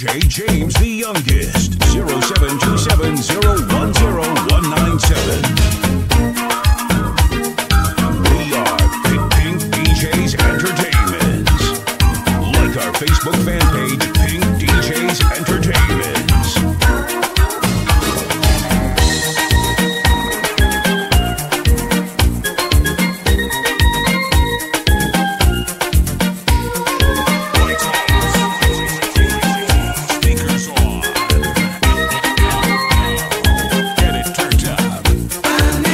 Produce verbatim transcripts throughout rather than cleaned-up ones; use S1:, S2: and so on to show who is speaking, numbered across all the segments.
S1: J James the Youngest. zero seven two seven zero one zero one nine seven. We are Pink Pink D Js Entertainment. Like our Facebook fan page, Pink D Js Entertainment.
S2: I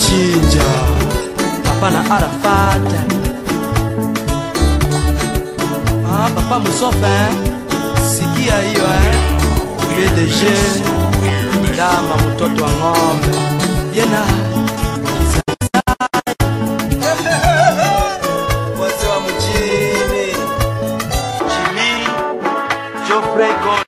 S2: Chinja Papa na Arafat. Ah, Papa Musofa, sikia hiyo eh. P D G Dama mtoto wa ng'ombe. Yena wazee wa mjini Jimmy Geoffrey God.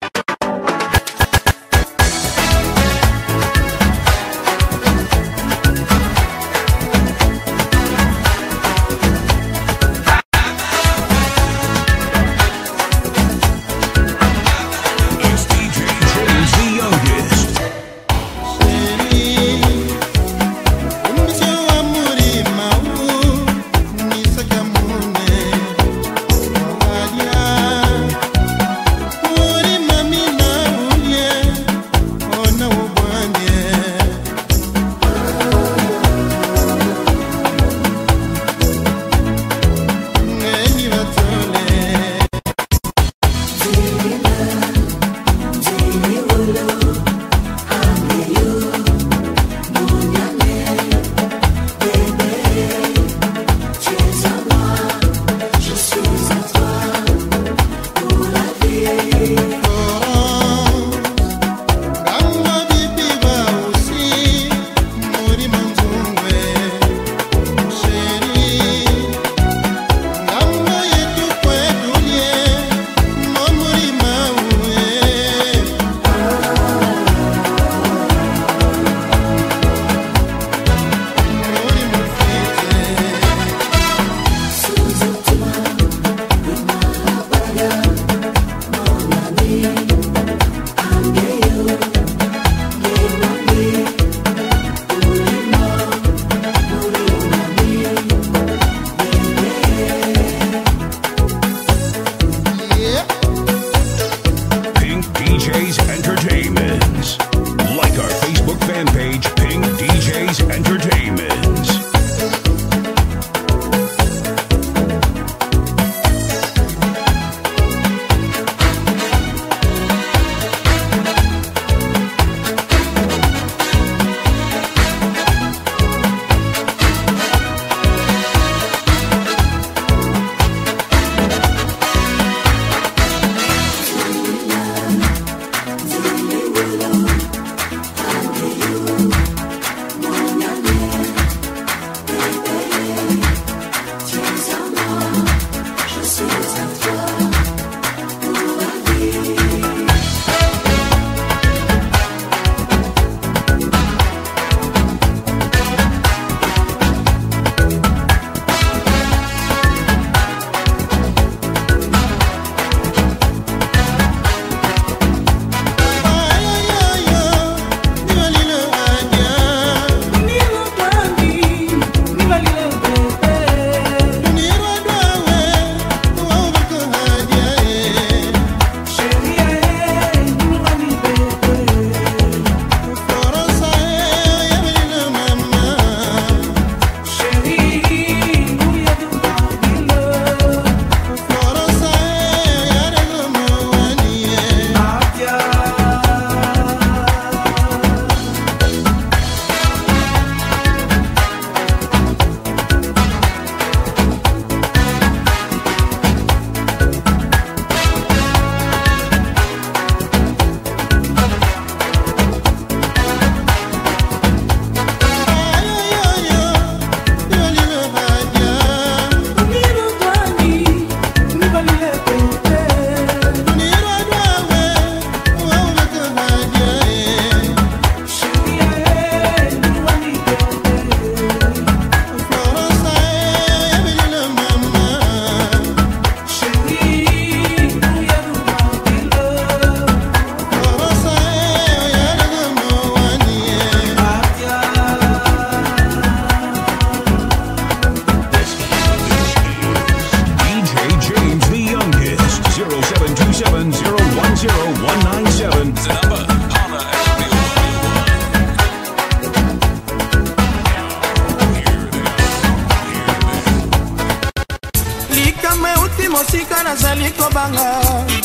S3: mosika nazali kobanga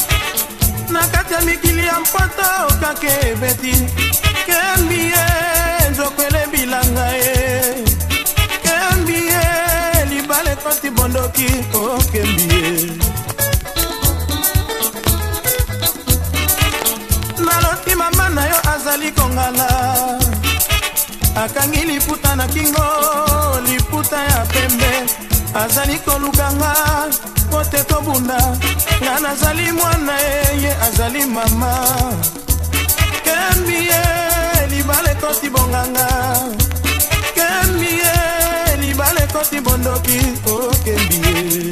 S3: nakati ya mikili ya mpoto kake beti kembie nzokwele bilanga e bondoki okembie. Naloti mama na yo azali kongala, akangi liputa na kingo, liputa ya pembe. Azali kolukanga, kote tobunda, nga nazali mwana ye, azali mama. Kembie, libale koti bonganga. Kembie, libale koti bondoki, oh kembie.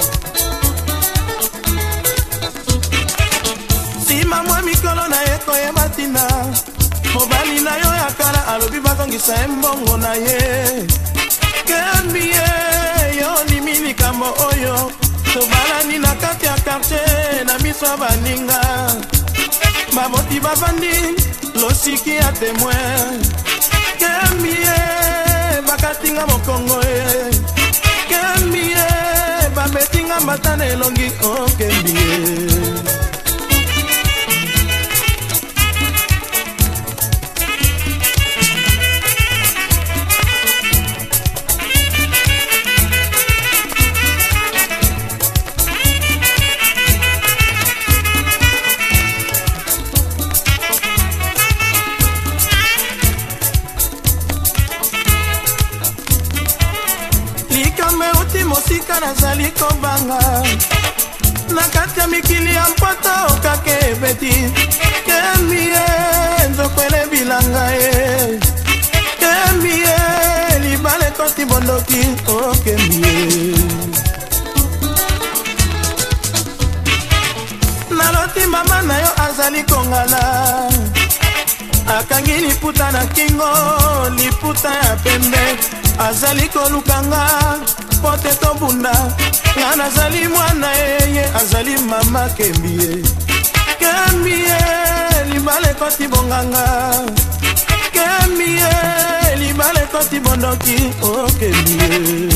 S3: Sima mwa mikolo na ye koye batina, mobali na yo ya kala alobi bazongisa embongo na ye. Kembie, yo ni mini kambo oyo, tobalani na kati ya quartier na miso baninga. Baboti bavandi, losiki ya témoin. Kembie, bakatinga mokongo e. Kembie, babetinga matane elongi, oh kembie. Mosika nazali kobanga na kati ya mikili ya mpota okake ebeti. Kembie, nzokwele bilanga e. Kembie, libale koti bondoki, oh kembie. Naloti mama na yo azali kongala, akangi liputa na kingo, liputa ya pembe. Azali kolukanga, pote tobunda, nga nazali mwana eye, azali mama kembie. Kembie, libale koti bonganga. Kembie, libale koti bondoki, oh kembie.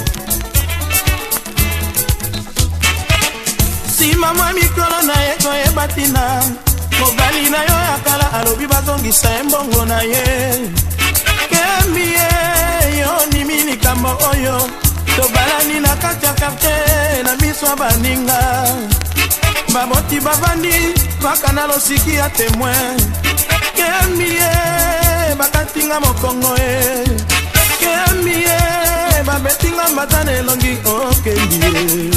S3: Si mama mikolo na ye koye batina, mobali na yo yakala alobi bazongisa embongo na ye. Kembie, yo ni mini kambo oyo, tobalani na kati ya quartier na miso baninga. Baboti bavandi, baka na losiki ya témoin. Kembie, bakatinga mokongo e. Kembie, babetinga matane elongi, oh kembie.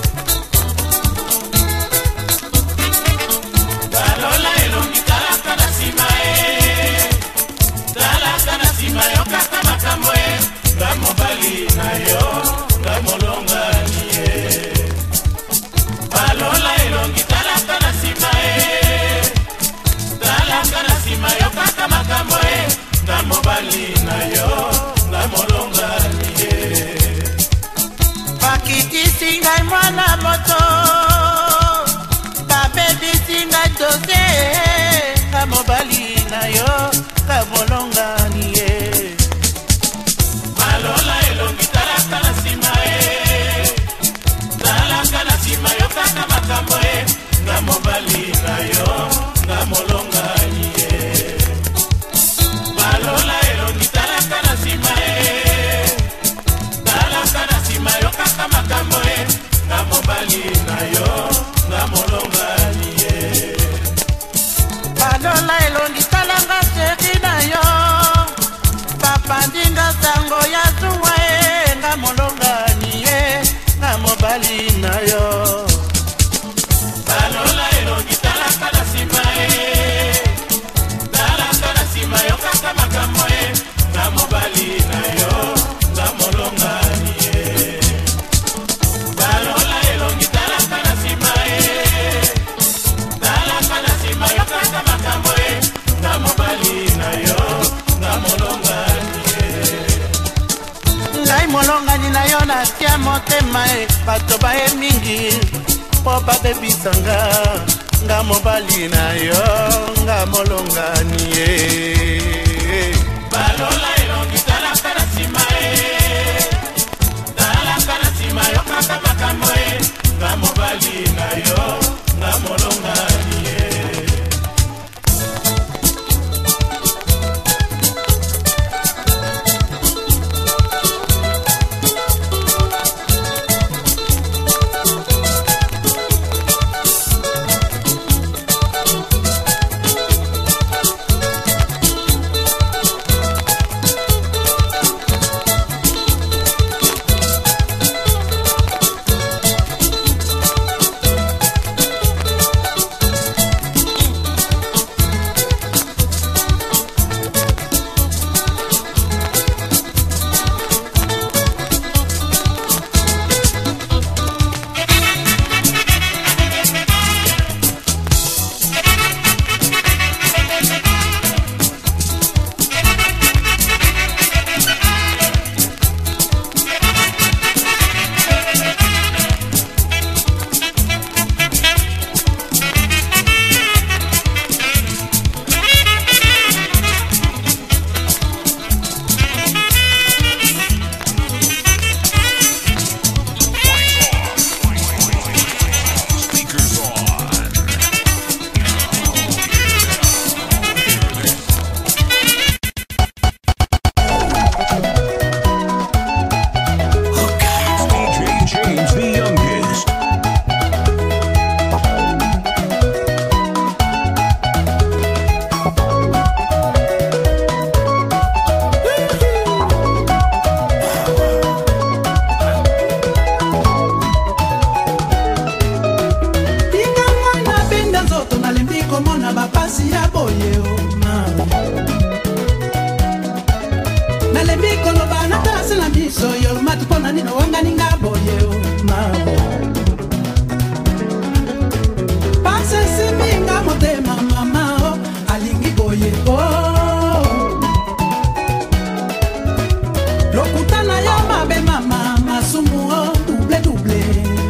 S3: Balola elongi talaka na sima e. Talaka na sima yo kaka makambo e. Nga mobali na yo, nga molonga niye. Balola elongi talaka na sima e. Talaka na sima yo kaka makambo e. Nga mobali na yo, nga molonga niye. Pakitisi ngai mwana moto, babebisi ngai dose. Nga mobali na yo, nga molonga niye. Balola elongi talaka na sima e. Talaka na sima yo kaka makambo e. Nga mobali na yo, nga molonga niye. Balola elongi talaka na sima e. Talaka na sima yo kaka makambo e. Nga mobali na yo, nga molonga niye. Balola elongi talanga seki na yo, papandinga sango ya suwa e. Nga molonga niye, nga mobali na yo. Balola elongi talaka na sima e. Talaka na sima yo kaka makambo e. Nga mobali na yo, nga molonga niye. Balola elongi talaka na sima e. Talaka na sima yo kaka makambo e. Nga mobali na yo, nga molonga niye. Ngai molonga ni na yo na tia motema e. Bato bae mingi, po babebisanga. Nga mobali na yo, nga molonga niye. Balola elongi talaka na sima e. Talaka na sima yo kaka makambo e. Nga mobali na yo, nga molonga niye. nalembi koloba natasela miso yo mati pona nino wanga ninga boye o mama pase siminga motema mama o alingi boye o lokutana yo mabe mama masumu o double double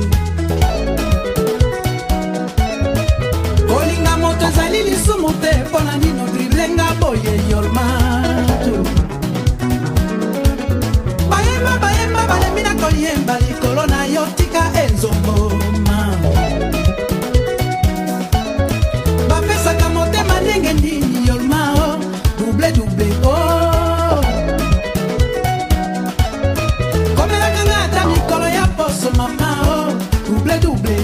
S3: kolinga moto ezali lisumu te pona nino driblenga boye yolmatu bayemba bayemba balemina koyemba likolo na yo tika enzombo mama bapesaka motema ndenge nini yolmao double double o komelaka nga ata mikolo ya poso mama o double double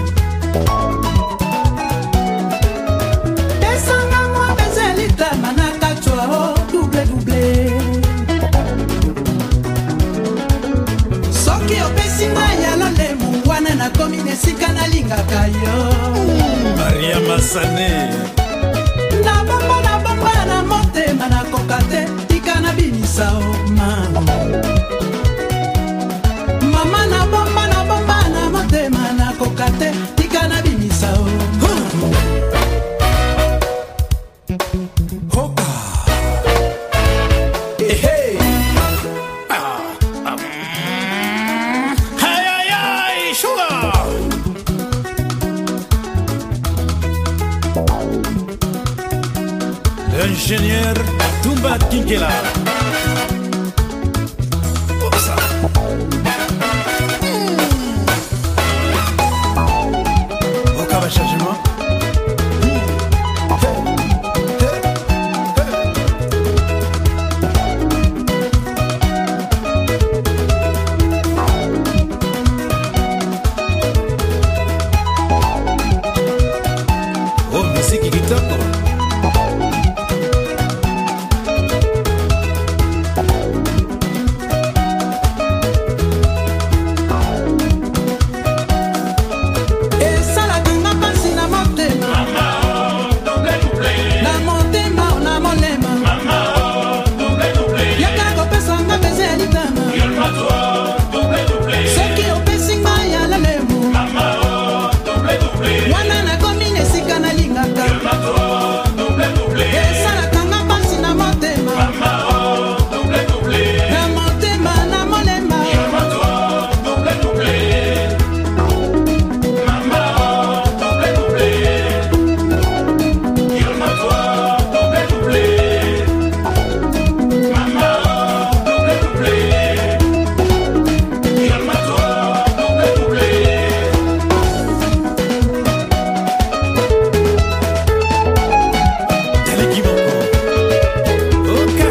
S3: esanga mwa bezelita manaka chwa o double double soki opesinga ya lolemu wana nakomi nesika nalingaka yo
S4: Maria Masane
S3: nabomba nabomba na motema nakoka te tika na binisa o mama mama nabomba nabomba na motema nakoka te tika na binisa o
S4: Hoka Hey hey Ah ah Ay ay ay Sugar L'ingénieur Tumba Kinkela Osa Hoka va changement Oh, musique kitoko
S3: esalaka nga mpasi na motema na motema na molema yaka kopesa nga beze ya litama soki opesi nga ya lolemu wana nakomi nesika nalingaka esalaka nga mpasi na motema na motema na molema
S4: Daleki Moko Hoka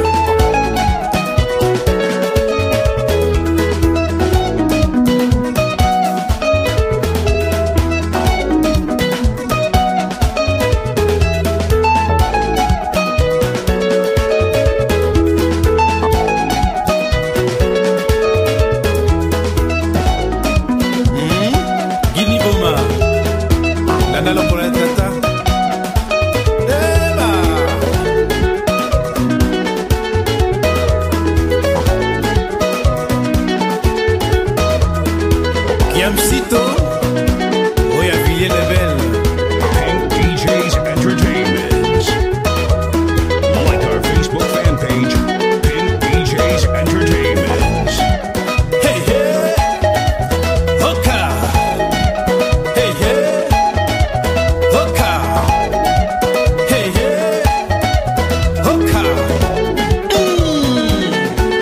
S4: Guinea Boma Nana Lopola Tata Eba Kiamsito Oya Villiers Lebel
S1: Pink D Js Entertainment. Like our Facebook fan page, Pink D Js Entertainment.
S4: Hey hey Hoka Hey hey Hoka Hey hey Hoka Mm.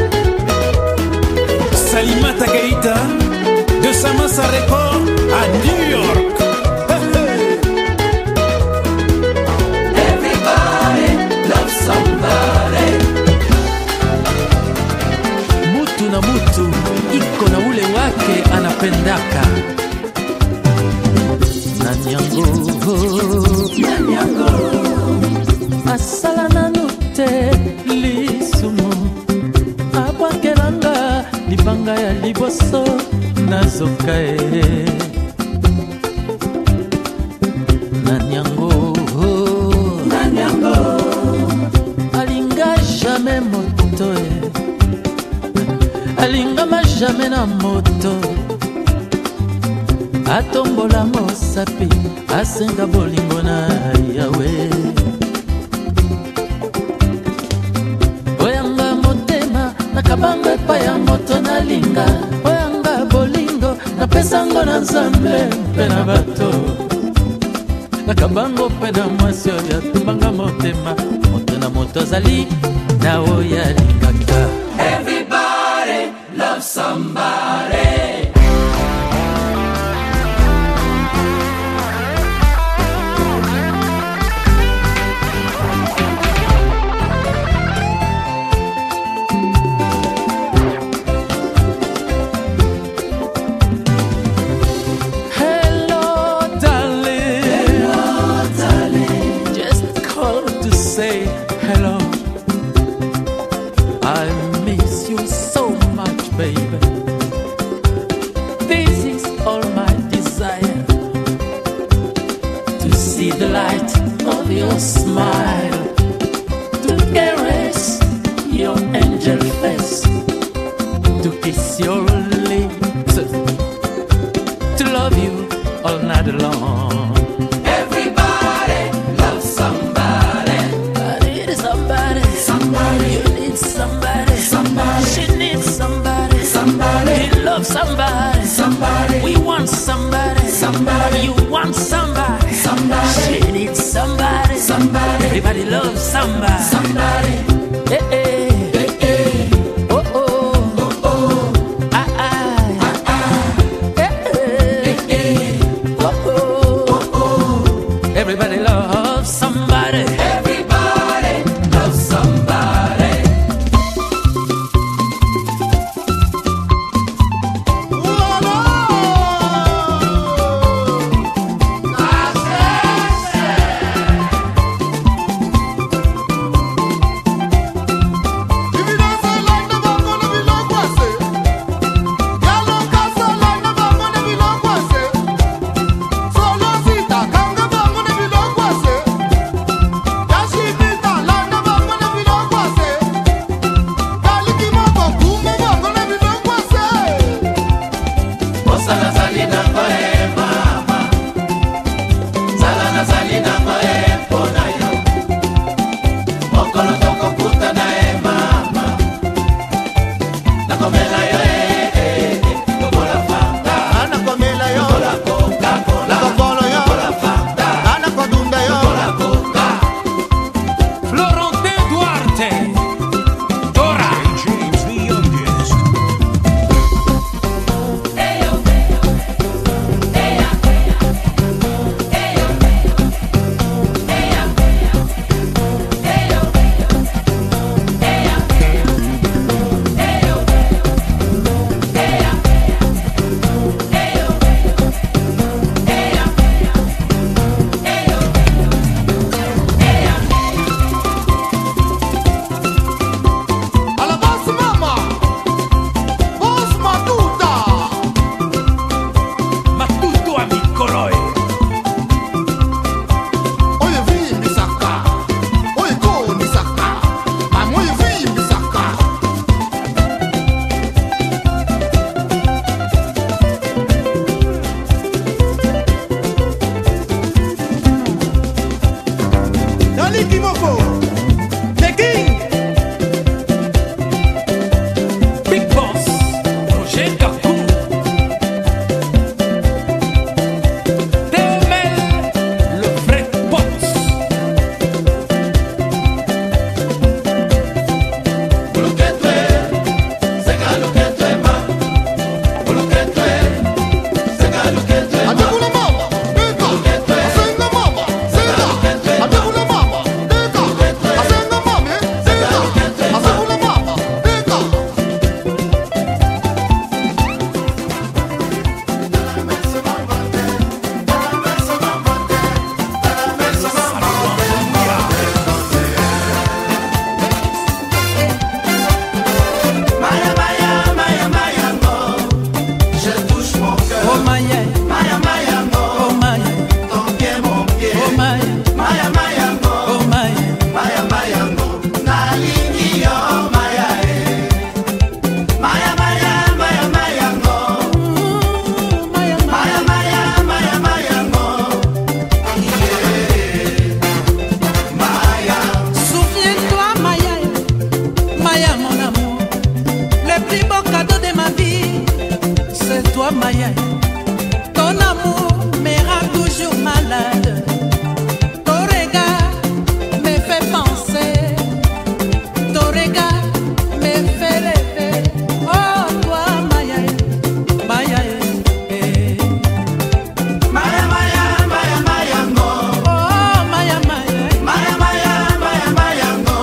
S4: Salimata Keita de Samassa Record à New York. Hey, hey.
S3: Everybody loves somebody.
S5: Mutu na mutu iko na ule wake anapendaka. Nanyango
S3: Nyanyango
S5: asala nanu te lisumu abwakelanga libanga ya liboso nazoka e Nanyango Nanyango alinga jamais moto e alingama jamais na moto, atombola mosapi, asenga bolingo na yawe. Oyanga motema, nakabanga epa ya moto na linga. Oyanga bolingo, napesango na nzambe mpe na bato. Nakabango mpe na mwasi oyo atumbanga motema, moto na moto azali na oyo alingaka. Everybody loves somebody. Say hello. I miss you so much, baby. This is all my desire, to see the light of your smile, to caress your angel face, to kiss your lips, to love you all night long. Somebody, somebody, we want somebody, somebody, you want somebody, somebody, she needs somebody, somebody, everybody loves somebody, somebody, hey, hey, hey, hey. Oh, oh, oh, oh, ah, ah, ah, ah. Hey, hey, hey, oh, oh, oh, oh. Everybody loves somebody, everybody loves somebody.
S3: plus beau cadeau de ma vie, c'est toi Maya. Ton amour me rend toujours malade. Ton regard me fait penser. Ton regard me fait rêver. Oh toi Maya, Maya, eh.
S2: Maya, Maya, Maya, Maya, ngo.
S3: Oh Maya, Maya,
S2: Maya, Maya, Maya, Maya, ngo.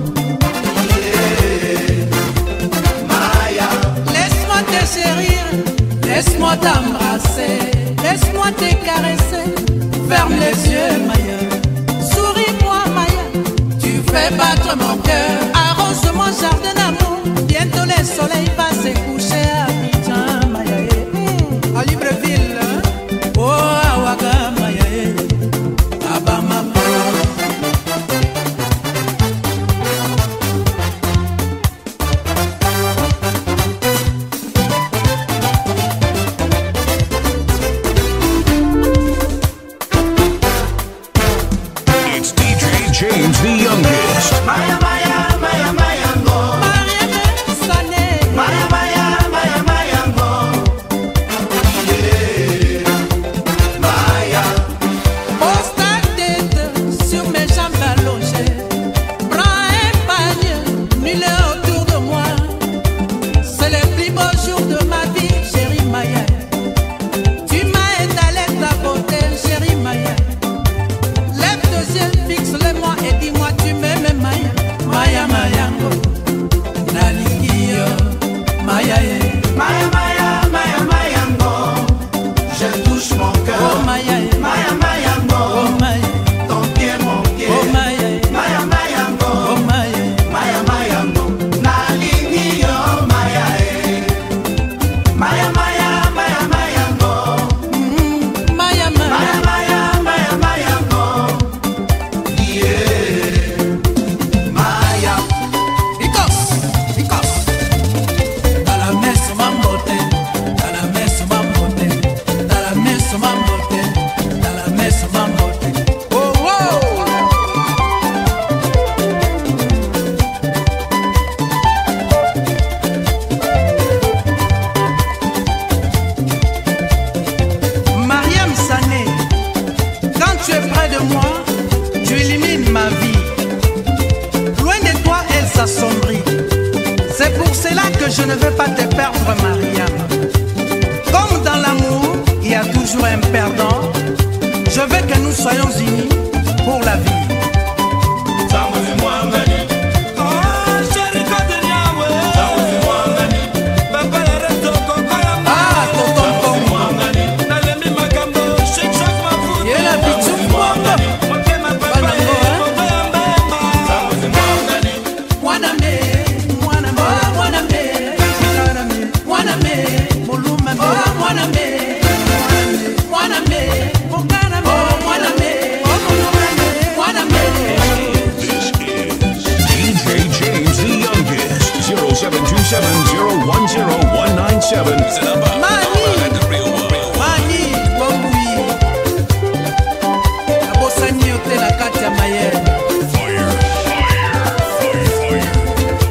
S2: Yeah. Maya.
S3: laisse-moi te chérir, laisse-moi t'embrasser, laisse-moi te caresser. Ferme les yeux Maya, souris-moi Maya. Tu fais battre mon cœur, arrose mon jardin d'amour. Bientôt le soleil va se coucher à Abidjan Maya, eh. Hmm, à Libreville, hein? Oh à Ouaga Maya, eh. À Bamako.
S1: It's D J James the youngest.
S2: Maya, Maya, Maya, Maya, ngo.
S3: Mariam Sané,
S2: Maya, Maya, Maya, Maya, ngo. Yeah. Maya.
S3: pose ta tête sur mes jambes allongées. Prends un panier, nul est autour de moi. C'est le plus beau jour de ma vie, chérie Maya. Tu m'as étalé ta beauté, chérie Maya. Lève tes yeux, fixe-les-moi et dis-moi tu m'aimes Maya. Maya, Maya, ngo. Nalingi yo, Maya, eh.
S2: Maya, Maya, Maya, Maya, ngo. Je touche mon
S3: Oh
S2: cœur.
S3: Maya, eh.
S2: Maya, Maya,
S3: Oh
S2: ngo.
S3: Maya,
S2: Ton pied, mon pied.
S3: oh Maya, eh.
S2: Maya, Maya, ngo.
S3: Oh Maya, eh.
S2: Maya, Maya, ngo. Nalingi yo, Maya, eh. Maya, Maya, Maya, Maya, ngo.
S3: Mm, Maya, Maya.
S2: Maya, Maya, Maya, Maya, ngo. Yeah. Maya.
S3: Icos, Icos. Dans la messe, ma beauté. Dans la messe, ma beauté. Dans la messe, ma beauté. Dans la messe, ma beauté. Oh, oh. Mariam Sané, quand tu es près de moi, tu élimines ma vie. Loin de toi, elle s'assombrit. C'est pour cela que je ne veux pas te perdre, Mariam. Comme dans l'amour, il y a toujours un perdant. Je veux que nous soyons unis pour la vie. Ah, tonton Congo. Il a pichu Congo. Banango, hein? Mwana me, mwana me, mwana me, mwana me, mwana me, muluma me, mwana me, mwana me, mwana me, mwana me, muluma me, mwana me.
S1: This is D J James the youngest. zero seven two seven zero one zero one nine seven.
S3: Mani, mani, wambui. Abosani yote na kati ya mayele.
S1: Fire, fire, fire, fire.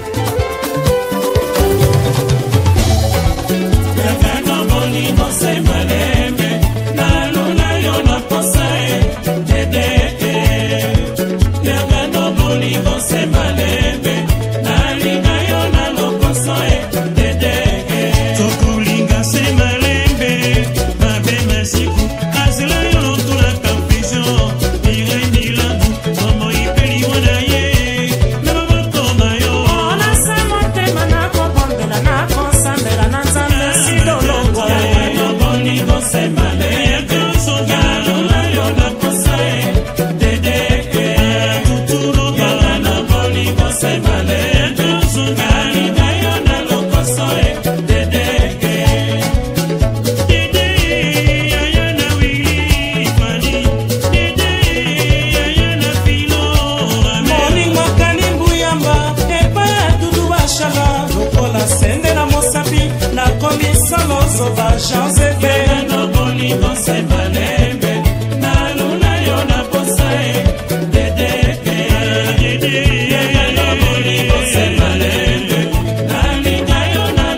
S6: Tokulinga se malembe, mabe masiku, azela yo tula confusion, irendi langu, momo ipeli wana ye, na maboko na yo.
S7: Ona sama tema na kobondela na kosambela na nzambe sidolongo.
S6: No boni go se malembe, soga lola yo na kosae, dede ke, tuturo gala na boni go se malembe, soga liga yo na lokosoe, dede ke. Dede ayana wili fani, dede ayana filo rame.
S7: Molingo kalimbu yamba epa ya dudu bashala lokola sende na mosapi na komisa lozoba Jean Zebe.
S6: No boni go se malembe, na luna yo na posae, dede ke, dede ayana boni go se malembe, na liga yo na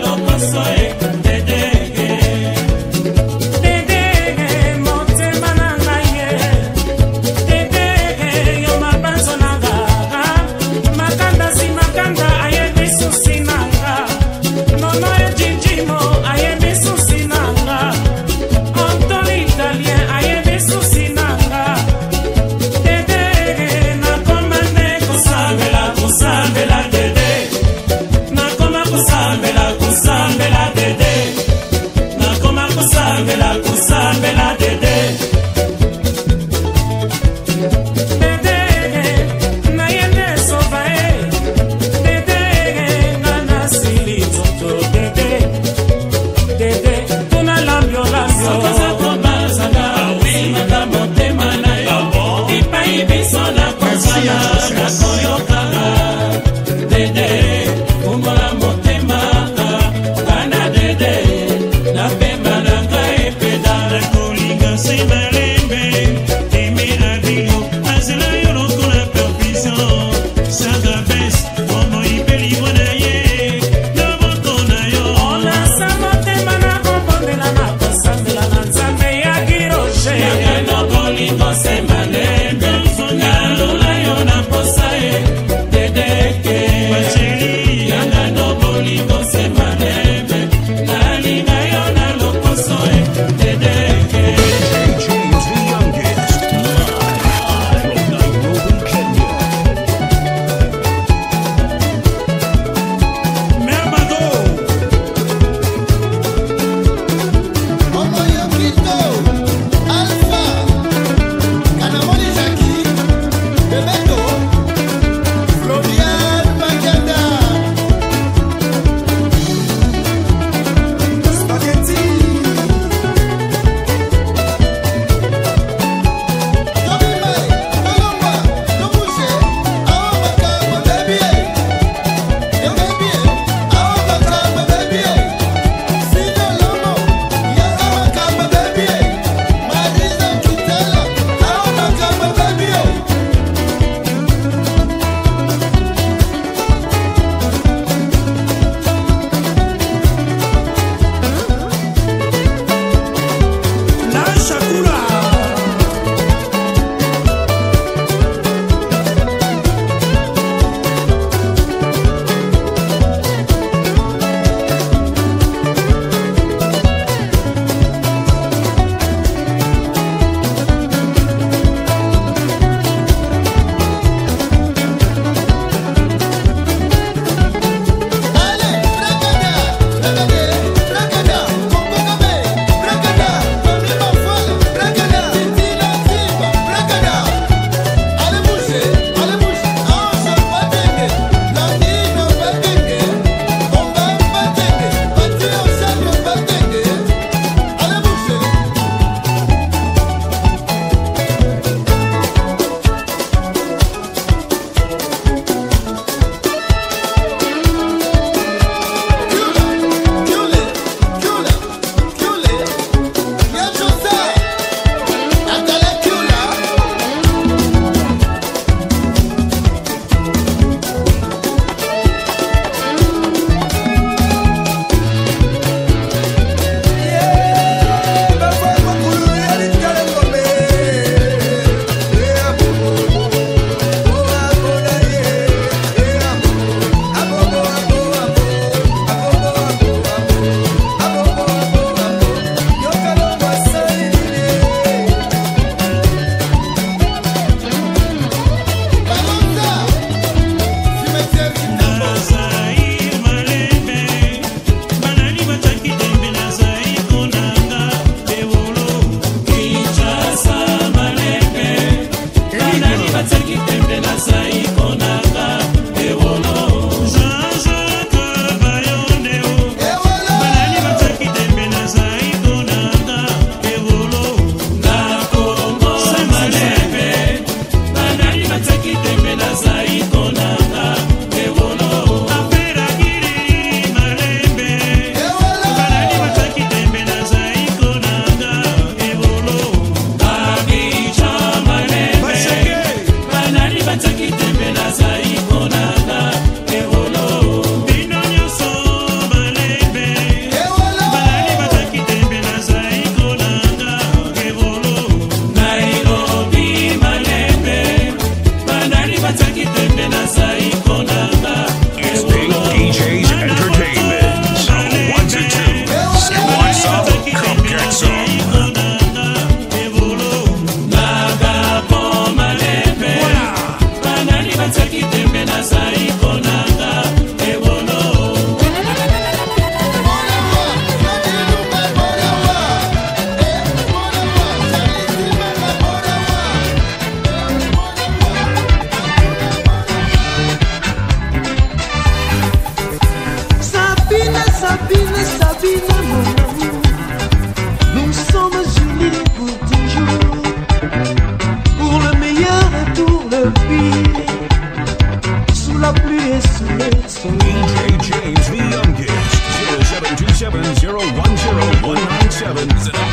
S3: Sabine, Sabine, mon amour, nous sommes unis pour toujours, pour le meilleur et pour le pire, sous la pluie et sous le soleil.
S1: D J James the Youngest, zero seven two seven zero one zero one nine seven.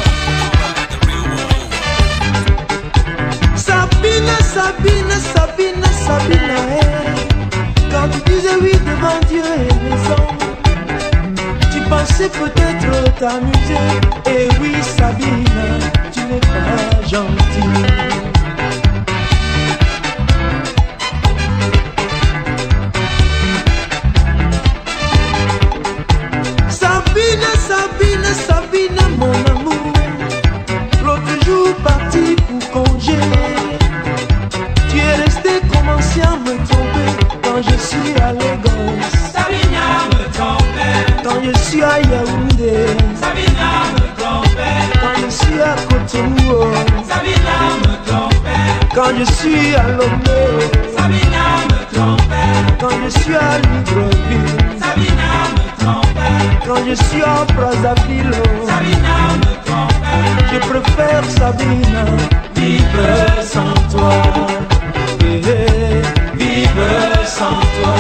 S3: Sabine, Sabine, Sabine, Sabine, hey. Quand tu disais oui devant Dieu et les hommes, tu pensais peut-être t'amuser. Et oui, Sabine, tu n'es pas gentille. Sabine, Sabine, Sabine, mon amour, l'autre jour parti pour congé, tu es resté comme ancien me tromper quand je suis à Lagos.
S2: Sabina me trompait,
S3: quand je suis à Yaoundé.
S2: Sabina me trompait,
S3: quand je suis à Cotonou.
S2: Sabina me trompait,
S3: quand je suis à Lomé.
S2: Sabina me trompait,
S3: quand je suis à Libreville.
S2: Sabina me trompait,
S3: quand je suis à Brazzaville.
S2: Sabina me trompait,
S3: je préfère Sabina vivre sans toi. Eh, eh, vivre sans toi.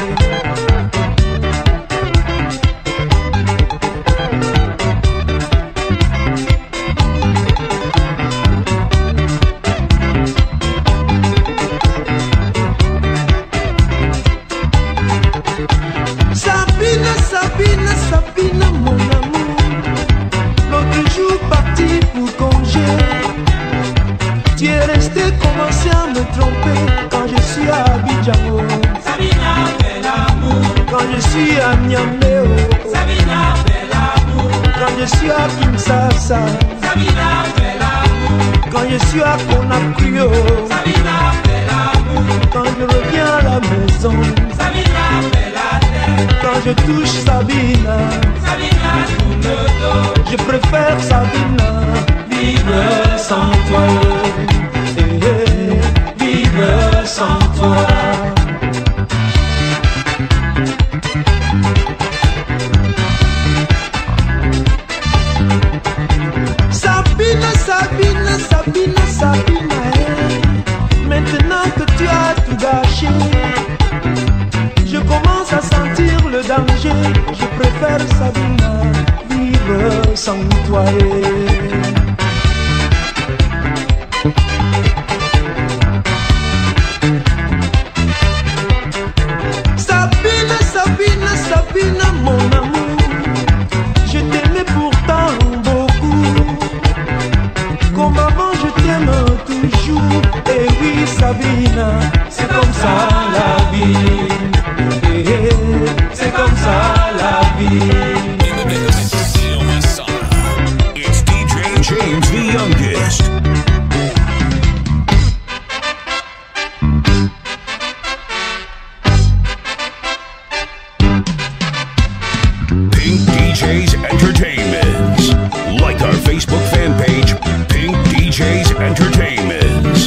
S3: Sabine, Sabine, Sabine, mon amour, l'autre jour parti pour congé, tu es resté commencé à me tromper quand je suis à Abidjan.
S2: Sabina fait l'amour,
S3: quand je suis à Niamey.
S2: Sabina fait l'amour,
S3: quand je suis à Kinshasa.
S2: Sabina fait l'amour,
S3: quand je suis à Conakry.
S2: Sabina fait l'amour,
S3: quand je reviens à la maison.
S2: Sabina fait la tête,
S3: quand je touche Sabina,
S2: Sabina sous le dos,
S3: je préfère Sabina vivre sans toi. Eh, eh, vivre sans toi. Sabine, Sabine, Sabine, Sabine, hey. Maintenant que tu as tout gâché, je commence à sentir le danger. Je préfère Sabina vivre sans toi. Sabine, Sabine, Sabine, mon amour, je t'aimais pourtant beaucoup. Comme avant, je t'aime toujours. Et oui, Sabine, c'est comme ça la vie. C'est comme ça la vie.
S1: It's D J James the Youngest. Pink D Js Entertainments. Like our Facebook fan page, Pink D Js Entertainments.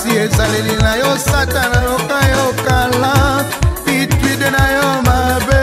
S8: kasi ezaleli na yo satana yoka yo kala pituide na yo mabe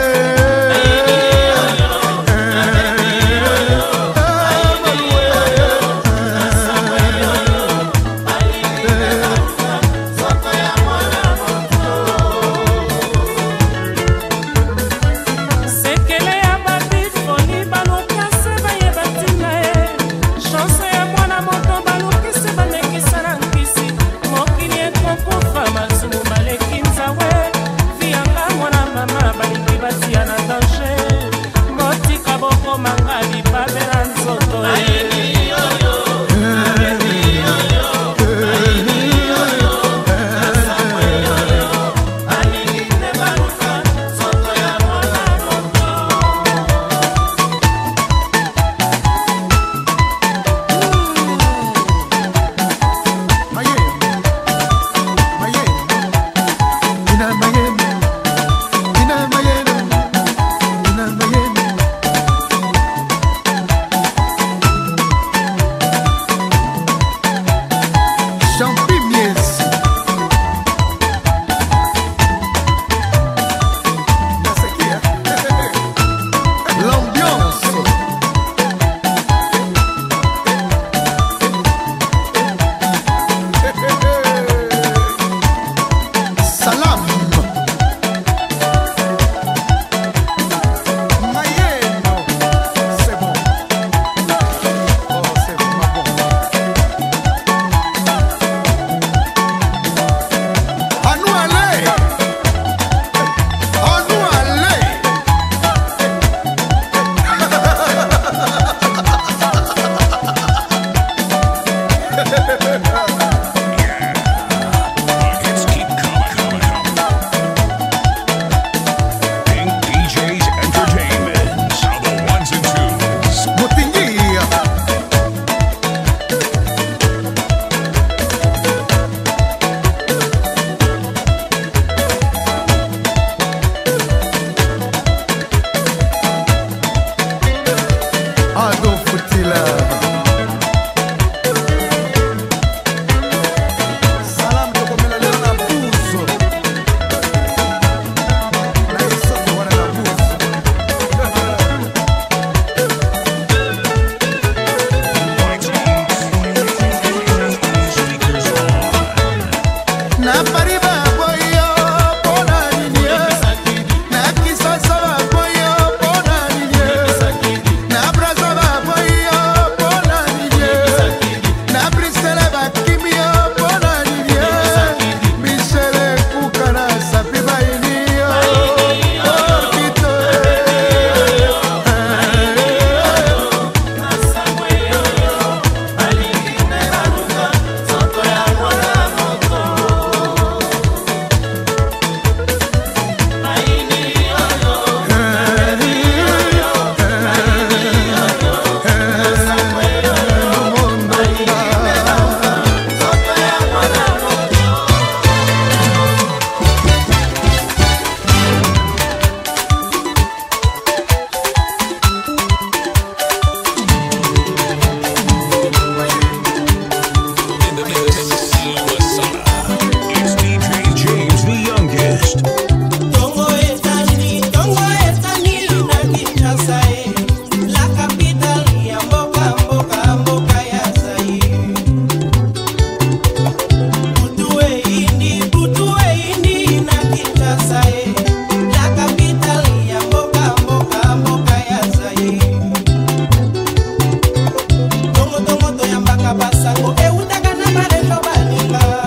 S3: Basango, e utaka na barendo baninga.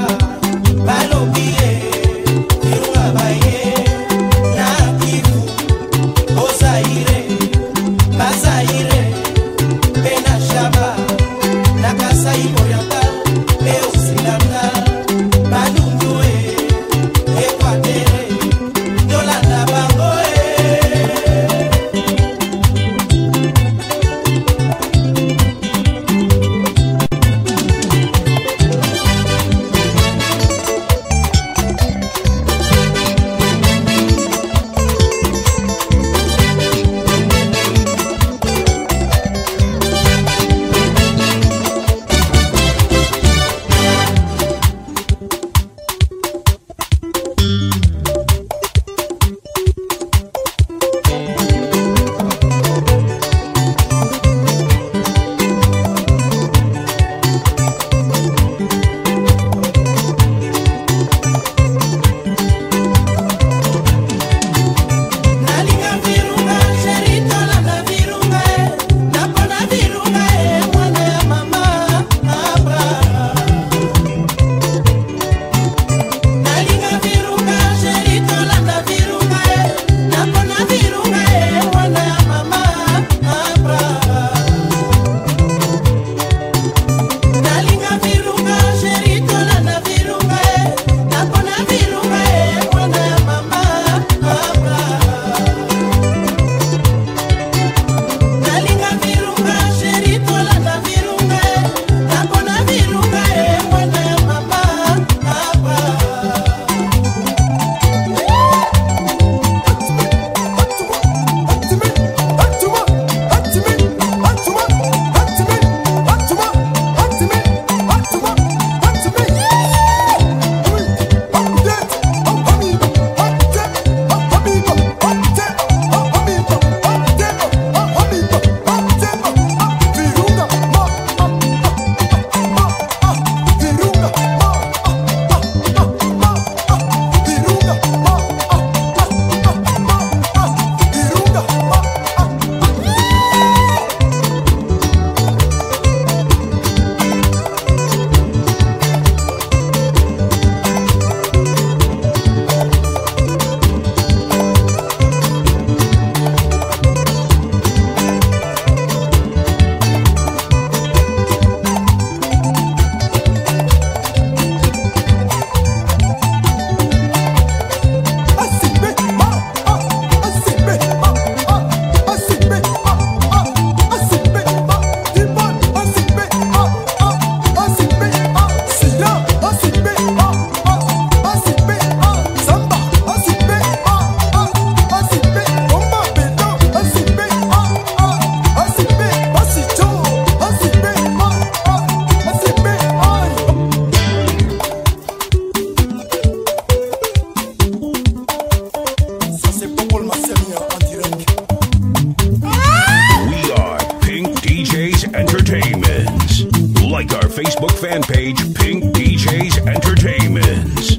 S1: J's Entertainments.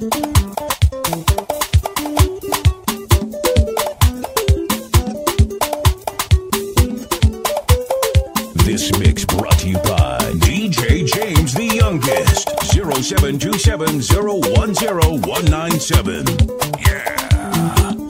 S1: This mix brought to you by D J James the Youngest. zero seven two seven zero one zero one nine seven. Yeah.